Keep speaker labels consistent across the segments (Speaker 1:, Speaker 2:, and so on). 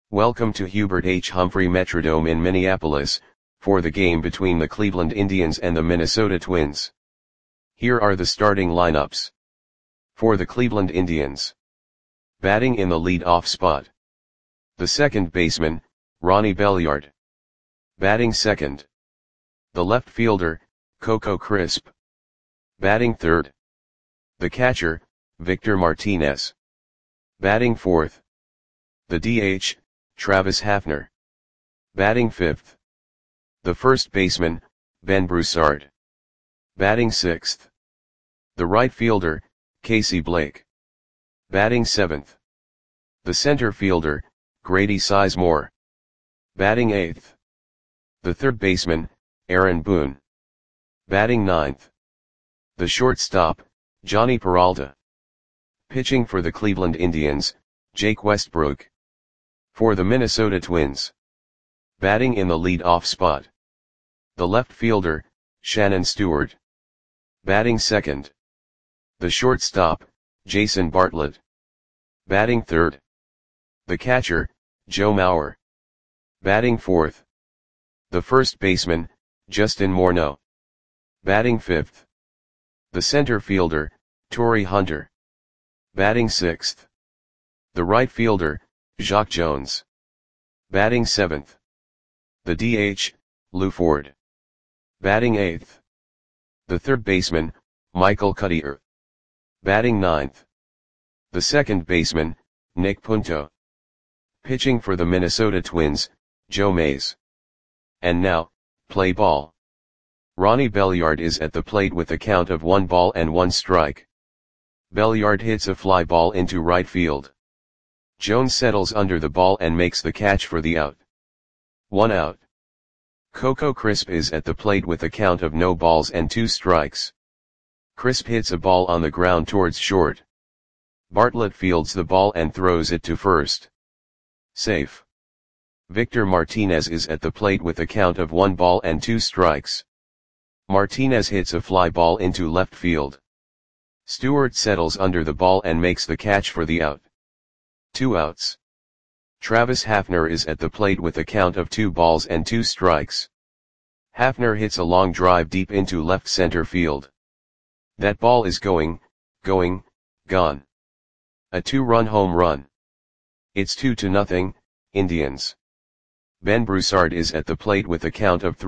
Speaker 1: Welcome to Hubert H. Humphrey Metrodome in Minneapolis, for the game between the Cleveland Indians and the Minnesota Twins. Here are the starting lineups. For the Cleveland Indians. Batting in the lead-off spot. The second baseman, Ronnie Belliard. Batting second. The left fielder, Coco Crisp. Batting third. The catcher, Victor Martinez. Batting fourth. The DH, Travis Hafner. Batting fifth. The first baseman, Ben Broussard. Batting sixth. The right fielder, Casey Blake. Batting seventh. The center fielder, Grady Sizemore. Batting eighth. The third baseman, Aaron Boone. Batting ninth. The shortstop, Jhonny Peralta. Pitching for the Cleveland Indians, Jake Westbrook. For the Minnesota Twins. Batting in the lead-off spot. The left fielder, Shannon Stewart. Batting second. The shortstop, Jason Bartlett. Batting third. The catcher, Joe Mauer. Batting fourth. The first baseman, Justin Morneau. Batting fifth. The center fielder, Torii Hunter. Batting sixth. The right fielder, Jacque Jones. Batting seventh. The DH, Lew Ford. Batting eighth. The third baseman, Michael Cuddyer. Batting ninth. The second baseman, Nick Punto. Pitching for the Minnesota Twins, Joe Mays. And now, play ball. Ronnie Belliard is at the plate with a count of 1-1. Belliard hits a fly ball into right field. Jones settles under the ball and makes the catch for the out. 1 out. Coco Crisp is at the plate with a count of 0-2. Crisp hits a ball on the ground towards short. Bartlett fields the ball and throws it to first. Safe. Victor Martinez is at the plate with a count of 1-2. Martinez hits a fly ball into left field. Stewart settles under the ball and makes the catch for the out. 2 outs. Travis Hafner is at the plate with a count of 2-2. Hafner hits a long drive deep into left center field. That ball is going, gone. A 2-run home run. It's 2-0, Indians. Ben Broussard is at the plate with a count of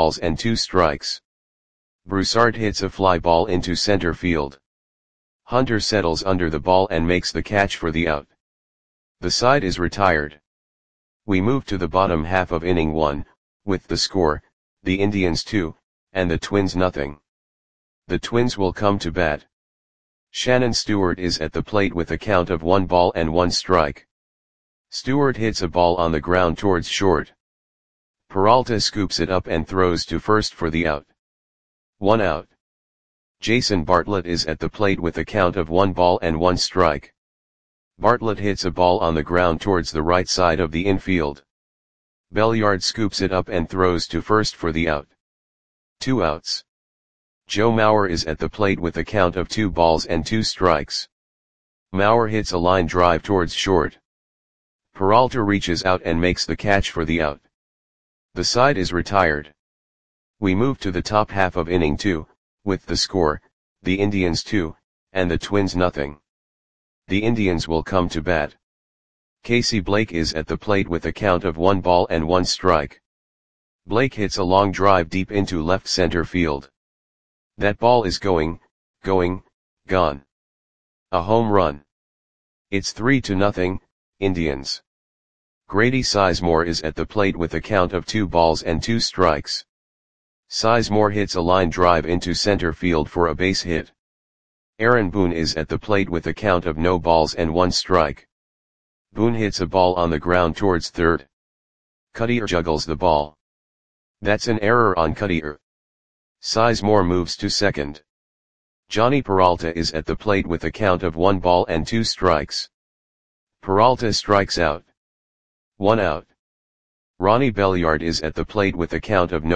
Speaker 1: 3-2. Broussard hits a fly ball into center field. Hunter settles under the ball and makes the catch for the out. The side is retired. We move to the bottom half of inning 1, with the score, the Indians 2, and the Twins 0. The Twins will come to bat. Shannon Stewart is at the plate with a count of 1-1. Stewart hits a ball on the ground towards short. Peralta scoops it up and throws to first for the out. 1 out. Jason Bartlett is at the plate with a count of 1-1. Bartlett hits a ball on the ground towards the right side of the infield. Belliard scoops it up and throws to first for the out. 2 outs. Joe Mauer is at the plate with a count of 2-2. Mauer hits a line drive towards short. Peralta reaches out and makes the catch for the out. The side is retired. We move to the top half of inning 2, with the score, the Indians 2, and the Twins 0. The Indians will come to bat. Casey Blake is at the plate with a count of 1-1. Blake hits a long drive deep into left center field. That ball is going, gone. A home run. It's 3-0, Indians. Grady Sizemore is at the plate with a count of 2-2. Sizemore hits a line drive into center field for a base hit. Aaron Boone is at the plate with a count of 0-1. Boone hits a ball on the ground towards third. Cuddyer juggles the ball. That's an error on Cuddyer. Sizemore moves to second. Jhonny Peralta is at the plate with a count of 1-2. Peralta strikes out. 1 out. Ronnie Belliard is at the plate with a count of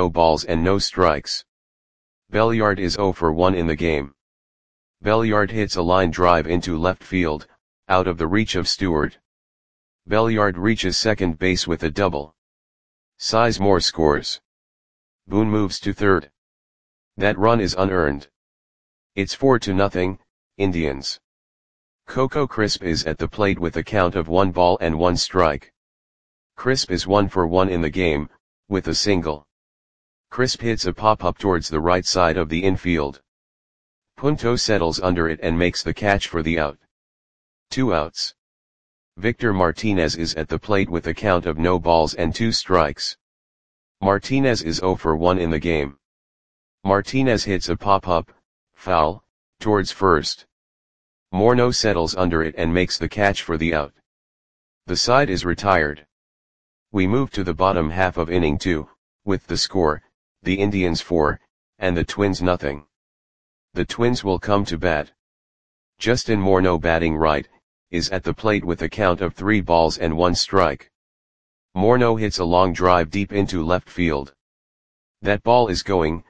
Speaker 1: 0-0. Belliard is 0 for 1 in the game. Belliard hits a line drive into left field, out of the reach of Stewart. Belliard reaches second base with a double. Sizemore scores. Boone moves to third. That run is unearned. It's 4-0, Indians. Coco Crisp is at the plate with a count of 1 ball and 1 strike. Crisp is 1 for 1 in the game, with a single. Crisp hits a pop-up towards the right side of the infield. Punto settles under it and makes the catch for the out. 2 outs. Victor Martinez is at the plate with a count of no balls and 2 strikes. Martinez is 0 for 1 in the game. Martinez hits a pop-up, foul, towards first. Morneau settles under it and makes the catch for the out. The side is retired. We move to the bottom half of inning 2, with the score, the Indians 4, and the Twins nothing. The Twins will come to bat. Justin Morneau, batting right, is at the plate with a count of 3 balls and 1 strike. Morneau hits a long drive deep into left field. That ball is gone.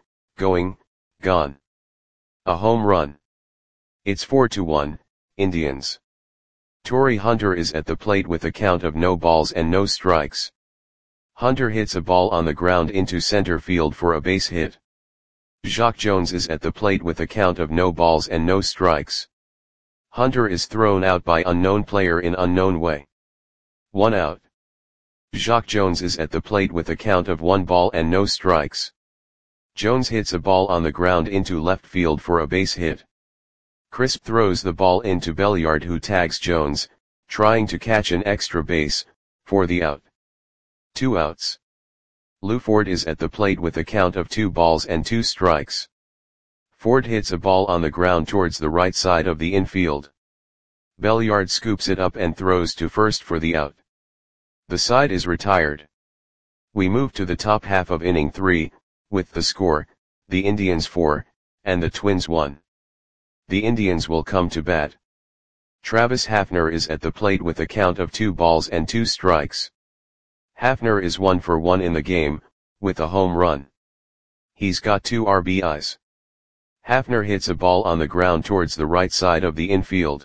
Speaker 1: A home run. It's 4-1, Indians. Torrey Hunter is at the plate with a count of no balls and no strikes. Hunter hits a ball on the ground into center field for a base hit. Jacque Jones is at the plate with a count of no balls and no strikes. Hunter is thrown out by unknown player in unknown way. 1 out. Jacque Jones is at the plate with a count of 1 ball and no strikes. Jones hits a ball on the ground into left field for a base hit. Crisp throws the ball into Belliard, who tags Jones, trying to catch an extra base, for the out. 2 outs. Lou Ford is at the plate with a count of 2 balls and 2 strikes. Ford hits a ball on the ground towards the right side of the infield. Belliard scoops it up and throws to first for the out. The side is retired. We move to the top half of inning 3, with the score, the Indians 4, and the Twins 1. The Indians will come to bat. Travis Hafner is at the plate with a count of 2 balls and 2 strikes. Hafner is 1 for 1 in the game, with a home run. He's got 2 RBIs. Hafner hits a ball on the ground towards the right side of the infield.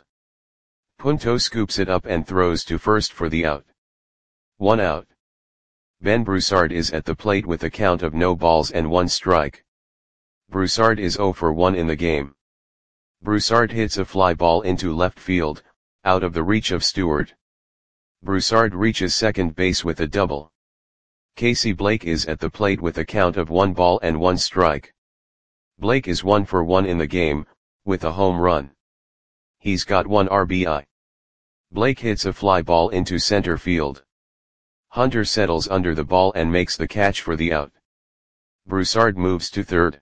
Speaker 1: Punto scoops it up and throws to first for the out. 1 out. Ben Broussard is at the plate with a count of no balls and 1 strike. Broussard is 0 for 1 in the game. Broussard hits a fly ball into left field, out of the reach of Stewart. Broussard reaches second base with a double. Casey Blake is at the plate with a count of 1 ball and 1 strike. Blake is 1 for 1 in the game, with a home run. He's got 1 RBI. Blake hits a fly ball into center field. Hunter settles under the ball and makes the catch for the out. Broussard moves to third.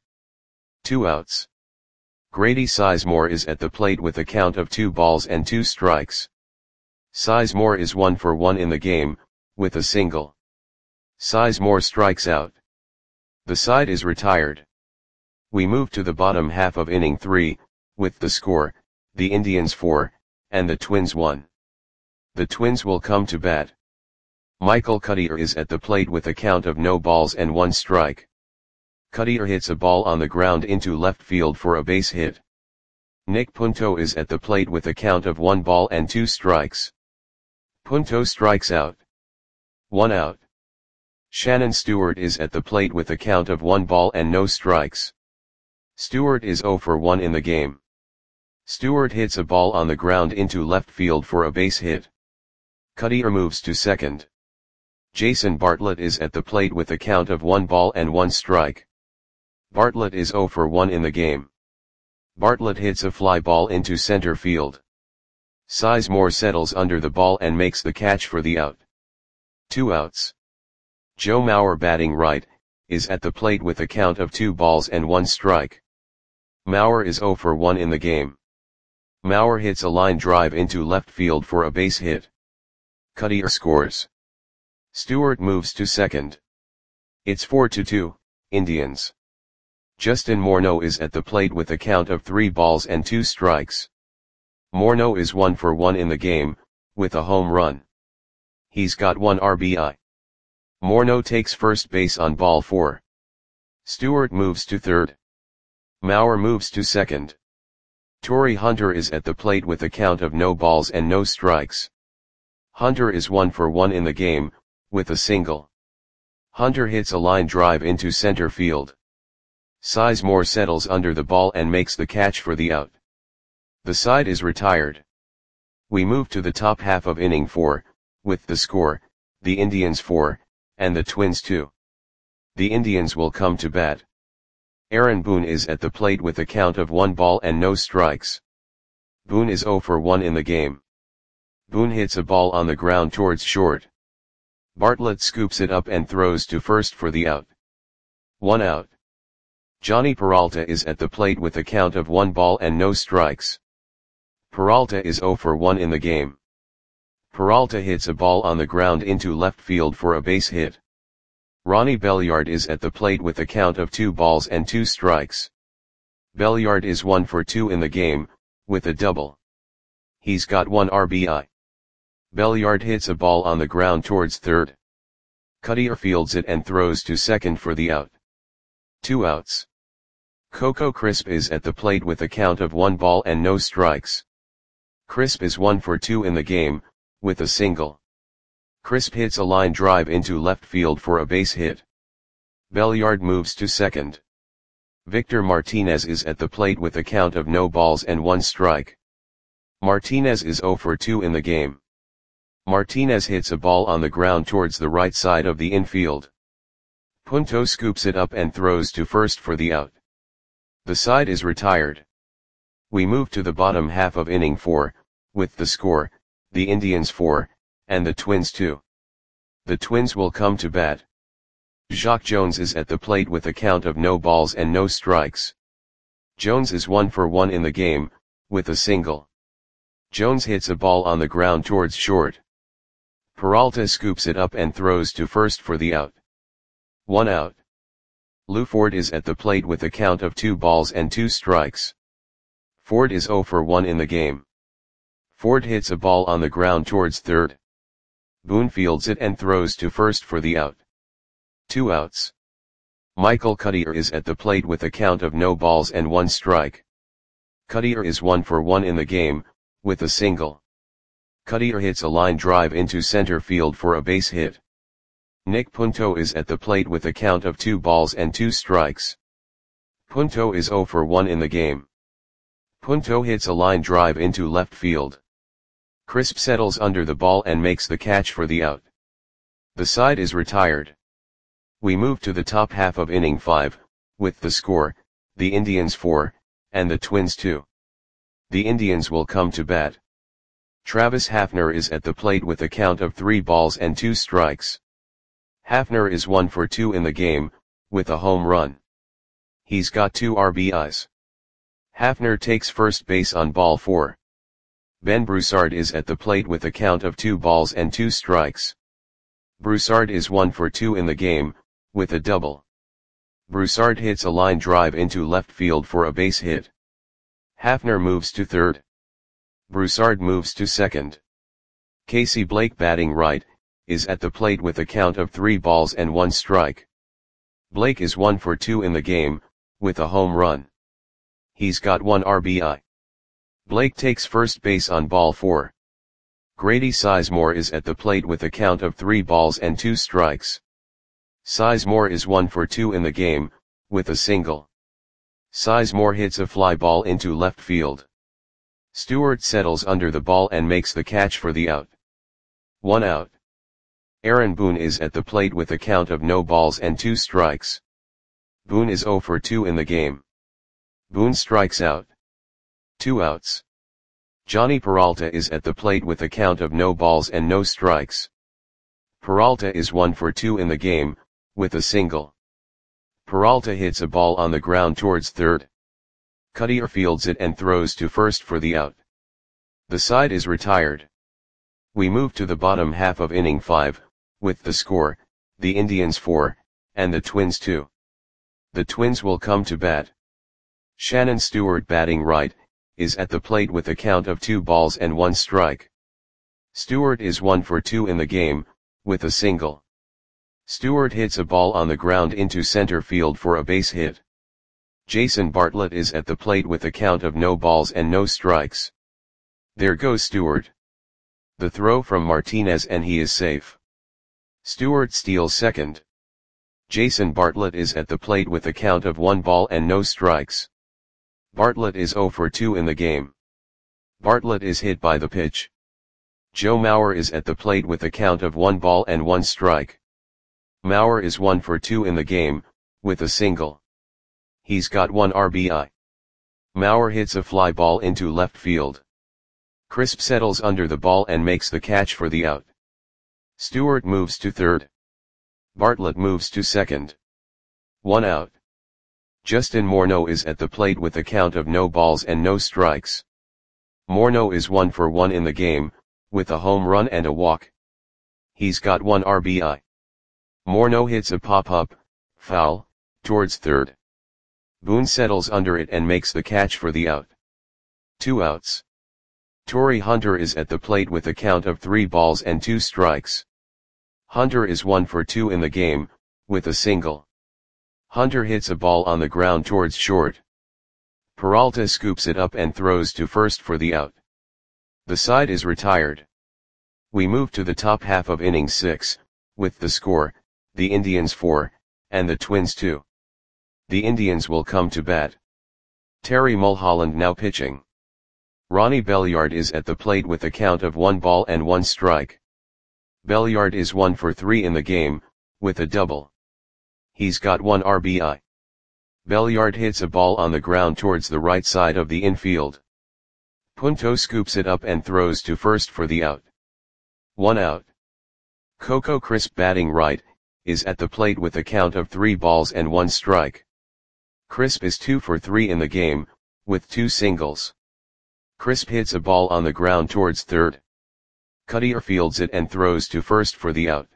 Speaker 1: 2 outs. Grady Sizemore is at the plate with a count of 2 balls and 2 strikes. Sizemore is 1 for 1 in the game, with a single. Sizemore strikes out. The side is retired. We move to the bottom half of inning 3, with the score, the Indians 4, and the Twins 1. The Twins will come to bat. Michael Cuddyer is at the plate with a count of no balls and 1 strike. Cuddyer hits a ball on the ground into left field for a base hit. Nick Punto is at the plate with a count of 1 ball and 2 strikes. Punto strikes out. 1 out. Shannon Stewart is at the plate with a count of 1 ball and no strikes. Stewart is 0 for 1 in the game. Stewart hits a ball on the ground into left field for a base hit. Cuddyer moves to second. Jason Bartlett is at the plate with a count of 1 ball and 1 strike. Bartlett is 0 for 1 in the game. Bartlett hits a fly ball into center field. Sizemore settles under the ball and makes the catch for the out. 2 outs. Joe Mauer, batting right, is at the plate with a count of 2 balls and 1 strike. Mauer is 0 for 1 in the game. Mauer hits a line drive into left field for a base hit. Cuddyer scores. Stewart moves to second. It's 4-2, Indians. Justin Morneau is at the plate with a count of 3 balls and 2 strikes. Morneau is 1 for 1 in the game, with a home run. He's got 1 RBI. Morneau takes first base on ball 4. Stewart moves to third. Mauer moves to second. Torrey Hunter is at the plate with a count of no balls and no strikes. Hunter is 1 for 1 in the game, with a single. Hunter hits a line drive into center field. Sizemore settles under the ball and makes the catch for the out. The side is retired. We move to the top half of inning 4, with the score, the Indians 4, and the Twins 2. The Indians will come to bat. Aaron Boone is at the plate with a count of 1 ball and no strikes. Boone is 0 for 1 in the game. Boone hits a ball on the ground towards short. Bartlett scoops it up and throws to first for the out. 1 out. Johnny Peralta is at the plate with a count of 1 ball and no strikes. Peralta is 0 for 1 in the game. Peralta hits a ball on the ground into left field for a base hit. Ronnie Belliard is at the plate with a count of 2 balls and 2 strikes. Belliard is 1 for 2 in the game, with a double. He's got 1 RBI. Belliard hits a ball on the ground towards third. Cutter fields it and throws to second for the out. 2 outs. Coco Crisp is at the plate with a count of 1 ball and no strikes. Crisp is 1 for 2 in the game, with a single. Crisp hits a line drive into left field for a base hit. Belliard moves to second. Victor Martinez is at the plate with a count of no balls and 1 strike. Martinez is 0 for 2 in the game. Martinez hits a ball on the ground towards the right side of the infield. Punto scoops it up and throws to first for the out. The side is retired. We move to the bottom half of inning 4, with the score, the Indians 4, and the Twins 2. The Twins will come to bat. Jacque Jones is at the plate with a count of no balls and no strikes. Jones is 1 for 1 in the game, with a single. Jones hits a ball on the ground towards short. Peralta scoops it up and throws to first for the out. 1 out. Lou Ford is at the plate with a count of 2 balls and 2 strikes. Ford is 0 for 1 in the game. Ford hits a ball on the ground towards third. Boone fields it and throws to first for the out. 2 outs. Michael Cutter is at the plate with a count of no balls and 1 strike. Cutter is 1 for 1 in the game, with a single. Cutter hits a line drive into center field for a base hit. Nick Punto is at the plate with a count of 2 balls and 2 strikes. Punto is 0 for 1 in the game. Punto hits a line drive into left field. Crisp settles under the ball and makes the catch for the out. The side is retired. We move to the top half of inning 5, with the score, the Indians 4, and the Twins 2. The Indians will come to bat. Travis Hafner is at the plate with a count of 3 balls and 2 strikes. Hafner is 1 for 2 in the game, with a home run. He's got 2 RBIs. Hafner takes first base on ball 4. Ben Broussard is at the plate with a count of 2 balls and 2 strikes. Broussard is 1 for 2 in the game, with a double. Broussard hits a line drive into left field for a base hit. Hafner moves to third. Broussard moves to second. Casey Blake, batting right, is at the plate with a count of 3 balls and 1 strike. Blake is 1 for 2 in the game, with a home run. He's got 1 RBI. Blake takes first base on ball 4. Grady Sizemore is at the plate with a count of 3 balls and 2 strikes. Sizemore is 1 for 2 in the game, with a single. Sizemore hits a fly ball into left field. Stewart settles under the ball and makes the catch for the out. 1 out. Aaron Boone is at the plate with a count of no balls and 2 strikes. Boone is 0 for 2 in the game. Boone strikes out. 2 outs. Johnny Peralta is at the plate with a count of no balls and no strikes. Peralta is 1 for 2 in the game, with a single. Peralta hits a ball on the ground towards third. Cutter fields it and throws to first for the out. The side is retired. We move to the bottom half of inning 5, with the score, the Indians 4, and the Twins 2. The Twins will come to bat. Shannon Stewart, batting right, is at the plate with a count of 2 balls and 1 strike. Stewart is 1 for 2 in the game, with a single. Stewart hits a ball on the ground into center field for a base hit. Jason Bartlett is at the plate with a count of no balls and no strikes. There goes Stewart. The throw from Martinez and he is safe. Stewart steals second. Jason Bartlett is at the plate with a count of 1 ball and no strikes. Bartlett is 0 for 2 in the game. Bartlett is hit by the pitch. Joe Mauer is at the plate with a count of 1 ball and 1 strike. Mauer is 1 for 2 in the game, with a single. He's got 1 RBI. Mauer hits a fly ball into left field. Crisp settles under the ball and makes the catch for the out. Stewart moves to third. Bartlett moves to second. 1 out. Justin Morneau is at the plate with a count of no balls and no strikes. Morneau is 1 for 1 in the game, with a home run and a walk. He's got 1 RBI. Morneau hits a pop-up, foul, towards third. Boone settles under it and makes the catch for the out. 2 outs. Torrey Hunter is at the plate with a count of 3 balls and 2 strikes. Hunter is 1 for 2 in the game, with a single. Hunter hits a ball on the ground towards short. Peralta scoops it up and throws to first for the out. The side is retired. We move to the top half of inning 6, with the score, the Indians 4, and the Twins 2. The Indians will come to bat. Terry Mulholland now pitching. Ronnie Belliard is at the plate with a count of 1 ball and 1 strike. Belliard is 1 for 3 in the game, with a double. He's got 1 RBI. Belliard hits a ball on the ground towards the right side of the infield. Punto scoops it up and throws to first for the out. 1 out. Coco Crisp batting right, is at the plate with a count of 3 balls and 1 strike. Crisp is 2 for 3 in the game, with 2 singles. Crisp hits a ball on the ground towards third. Cuttier fields it and throws to first for the out.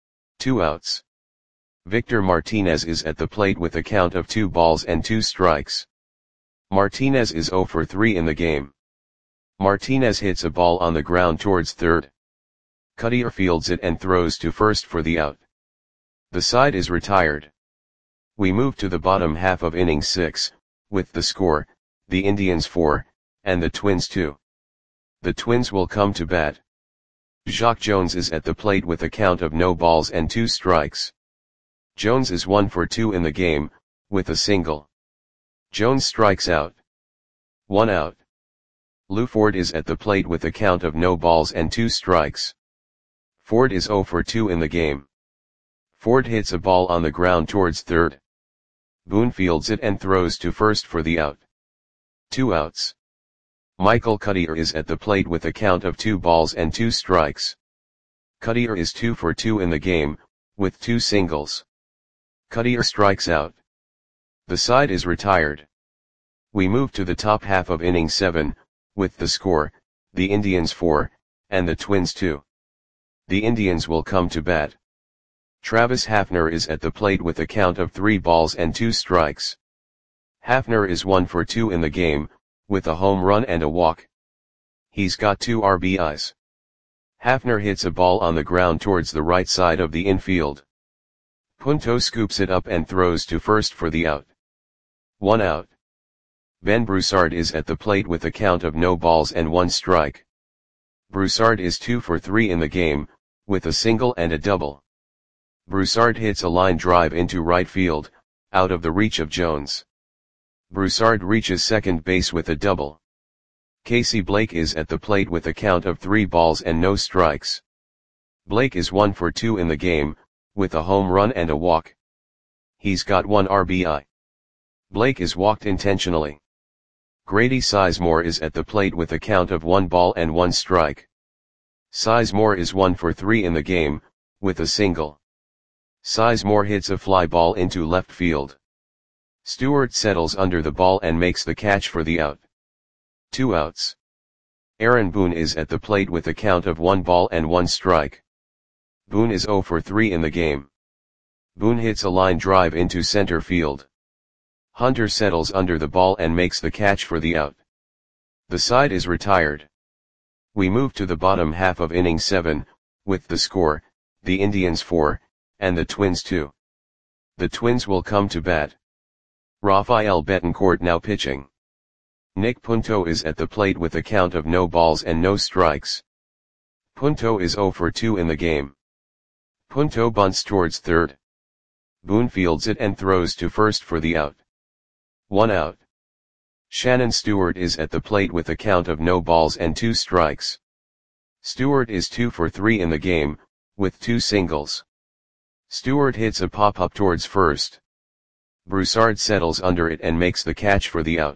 Speaker 1: 2 outs. Victor Martinez is at the plate with a count of 2 balls and 2 strikes. Martinez is 0 for 3 in the game. Martinez hits a ball on the ground towards third. Cuttier fields it and throws to first for the out. The side is retired. We move to the bottom half of inning 6, with the score, the Indians 4, and the Twins 2. The Twins will come to bat. Jacque Jones is at the plate with a count of no balls and 2 strikes. Jones is 1 for 2 in the game, with a single. Jones strikes out. 1 out. Lou Ford is at the plate with a count of no balls and 2 strikes. Ford is 0 for 2 in the game. Ford hits a ball on the ground towards third. Boone fields it and throws to first for the out. 2 outs. Michael Cuttier is at the plate with a count of 2 balls and 2 strikes. Cuttier is 2 for 2 in the game, with 2 singles. Cuttier strikes out. The side is retired. We move to the top half of inning 7, with the score, the Indians 4, and the Twins 2. The Indians will come to bat. Travis Hafner is at the plate with a count of 3 balls and 2 strikes. Hafner is 1 for 2 in the game, with a home run and a walk. He's got 2 RBIs. Hafner hits a ball on the ground towards the right side of the infield. Punto scoops it up and throws to first for the out. 1 out. Ben Broussard is at the plate with a count of no balls and 1 strike. Broussard is 2 for 3 in the game, with a single and a double. Broussard hits a line drive into right field, out of the reach of Jones. Broussard reaches second base with a double. Casey Blake is at the plate with a count of 3 balls and no strikes. Blake is 1 for 2 in the game, with a home run and a walk. He's got 1 RBI. Blake is walked intentionally. Grady Sizemore is at the plate with a count of 1 ball and 1 strike. Sizemore is 1 for 3 in the game, with a single. Sizemore hits a fly ball into left field. Stewart settles under the ball and makes the catch for the out. 2 outs. Aaron Boone is at the plate with a count of 1 ball and 1 strike. Boone is 0 for 3 in the game. Boone hits a line drive into center field. Hunter settles under the ball and makes the catch for the out. The side is retired. We move to the bottom half of inning 7, with the score, the Indians 4, and the Twins 2. The Twins will come to bat. Rafael Betancourt now pitching. Nick Punto is at the plate with a count of no balls and no strikes. Punto is 0 for 2 in the game. Punto bunts towards third. Boone fields it and throws to first for the out. 1 out. Shannon Stewart is at the plate with a count of no balls and 2 strikes. Stewart is 2 for 3 in the game, with 2 singles. Stewart hits a pop-up towards first. Broussard settles under it and makes the catch for the out.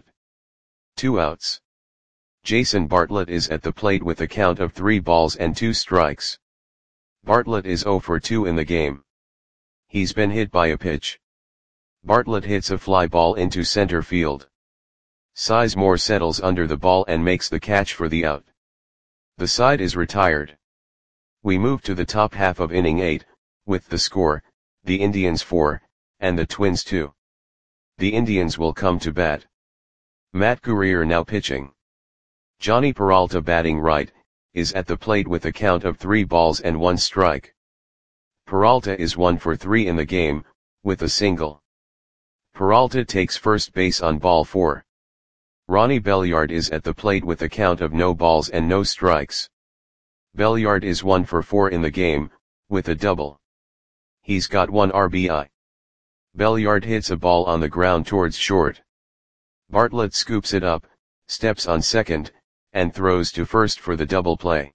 Speaker 1: 2 outs. Jason Bartlett is at the plate with a count of 3 balls and 2 strikes. Bartlett is 0 for 2 in the game. He's been hit by a pitch. Bartlett hits a fly ball into center field. Sizemore settles under the ball and makes the catch for the out. The side is retired. We move to the top half of inning 8, with the score, the Indians 4, and the Twins 2. The Indians will come to bat. Matt Guerrier now pitching. Johnny Peralta batting right, is at the plate with a count of 3 balls and 1 strike. Peralta is 1 for 3 in the game, with a single. Peralta takes first base on ball 4. Ronnie Belliard is at the plate with a count of no balls and no strikes. Belliard is 1 for 4 in the game, with a double. He's got 1 RBI. Belliard hits a ball on the ground towards short. Bartlett scoops it up, steps on second, and throws to first for the double play.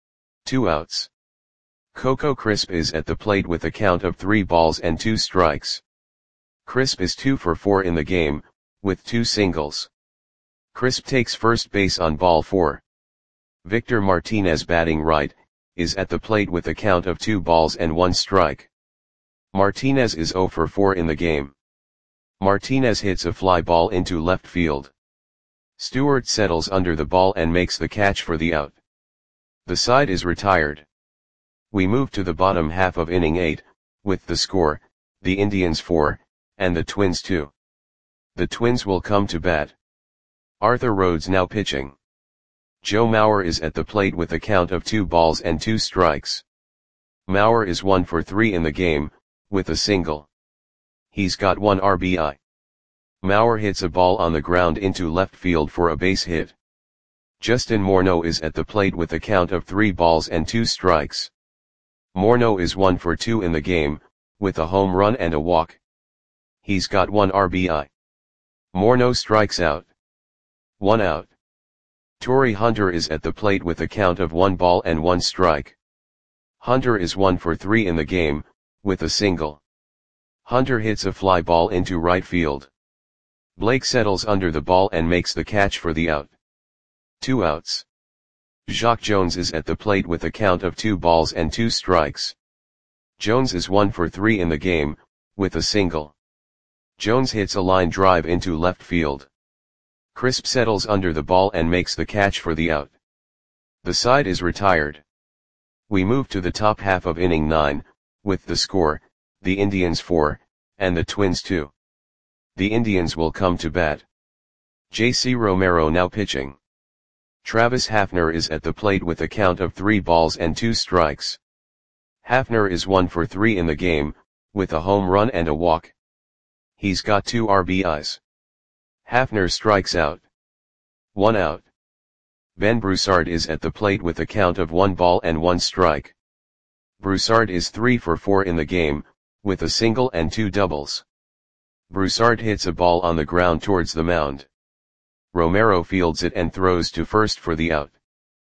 Speaker 1: 2 outs. Coco Crisp is at the plate with a count of 3 balls and 2 strikes. Crisp is 2 for 4 in the game, with 2 singles. Crisp takes first base on ball 4. Victor Martinez batting right, is at the plate with a count of 2 balls and 1 strike. Martinez is 0 for 4 in the game. Martinez hits a fly ball into left field. Stewart settles under the ball and makes the catch for the out. The side is retired. We move to the bottom half of inning 8, with the score, the Indians 4, and the Twins 2. The Twins will come to bat. Arthur Rhodes now pitching. Joe Mauer is at the plate with a count of 2 balls and 2 strikes. Mauer is 1 for 3 in the game, with a single. He's got 1 RBI. Mauer hits a ball on the ground into left field for a base hit. Justin Morneau is at the plate with a count of 3 balls and 2 strikes. Morneau is 1 for 2 in the game, with a home run and a walk. He's got 1 RBI. Morneau strikes out. 1 out. Torrey Hunter is at the plate with a count of 1 ball and 1 strike. Hunter is 1 for 3 in the game, with a single. Hunter hits a fly ball into right field. Blake settles under the ball and makes the catch for the out. 2 outs. Jacque Jones is at the plate with a count of 2 balls and 2 strikes. Jones is 1 for 3 in the game, with a single. Jones hits a line drive into left field. Crisp settles under the ball and makes the catch for the out. The side is retired. We move to the top half of inning 9, with the score, the Indians 4, and the Twins 2. The Indians will come to bat. J.C. Romero now pitching. Travis Hafner is at the plate with a count of 3 balls and 2 strikes. Hafner is 1 for 3 in the game, with a home run and a walk. He's got 2 RBIs. Hafner strikes out. 1 out. Ben Broussard is at the plate with a count of 1 ball and 1 strike. Broussard is 3 for 4 in the game, with a single and 2 doubles. Broussard hits a ball on the ground towards the mound. Romero fields it and throws to first for the out.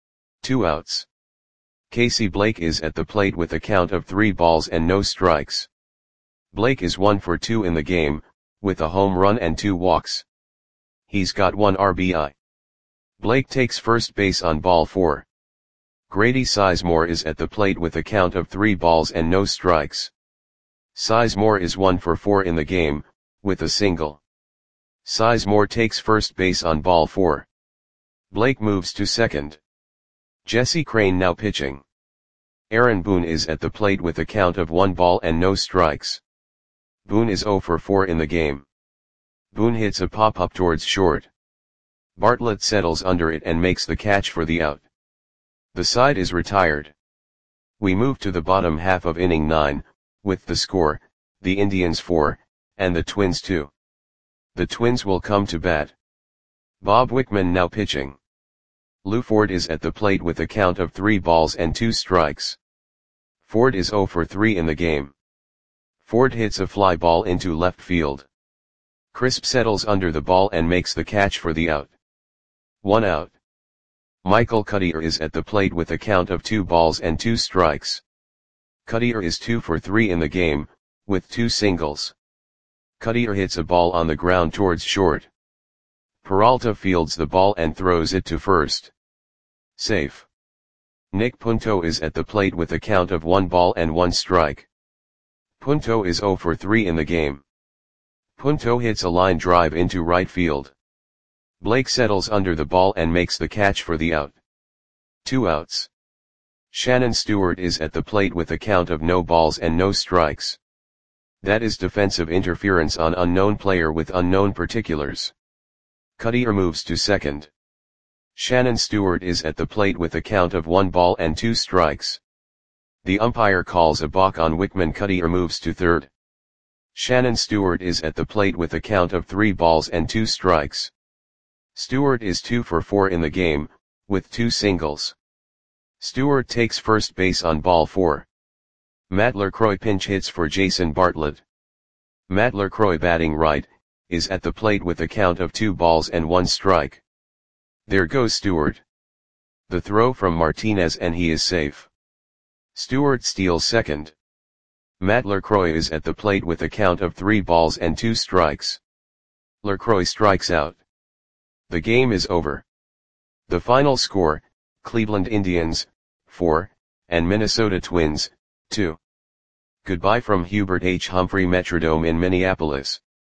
Speaker 1: 2 outs. Casey Blake is at the plate with a count of 3 balls and no strikes. Blake is 1 for 2 in the game, with a home run and 2 walks. He's got 1 RBI. Blake takes first base on ball 4. Grady Sizemore is at the plate with a count of 3 balls and no strikes. Sizemore is 1 for 4 in the game, with a single. Sizemore takes first base on ball 4. Blake moves to second. Jesse Crain now pitching. Aaron Boone is at the plate with a count of 1 ball and no strikes. Boone is 0 for 4 in the game. Boone hits a pop-up towards short. Bartlett settles under it and makes the catch for the out. The side is retired. We move to the bottom half of inning 9, with the score, the Indians 4, and the Twins 2. The Twins will come to bat. Bob Wickman now pitching. Lou Ford is at the plate with a count of 3 balls and 2 strikes. Ford is 0 for 3 in the game. Ford hits a fly ball into left field. Crisp settles under the ball and makes the catch for the out. 1 out. Michael Cuddyer is at the plate with a count of 2 balls and 2 strikes. Cuddyer is 2 for 3 in the game, with 2 singles. Cuddyer hits a ball on the ground towards short. Peralta fields the ball and throws it to first. Safe. Nick Punto is at the plate with a count of 1 ball and 1 strike. Punto is 0 for 3 in the game. Punto hits a line drive into right field. Blake settles under the ball and makes the catch for the out. 2 outs. Shannon Stewart is at the plate with a count of no balls and no strikes. That is defensive interference on unknown player with unknown particulars. Cuddyer moves to second. Shannon Stewart is at the plate with a count of 1 ball and 2 strikes. The umpire calls a balk on Wickman. Cuddyer moves to third. Shannon Stewart is at the plate with a count of 3 balls and 2 strikes. Stewart is 2 for 4 in the game, with 2 singles. Stewart takes first base on ball 4. Matt LaCroix pinch hits for Jason Bartlett. Matt LaCroix, batting right, is at the plate with a count of 2 balls and 1 strike. There goes Stewart. The throw from Martinez and he is safe. Stewart steals second. Matt LaCroix is at the plate with a count of 3 balls and 2 strikes. LaCroix strikes out. The game is over. The final score, Cleveland Indians, 4, and Minnesota Twins, 2. Goodbye from Hubert H. Humphrey Metrodome in Minneapolis.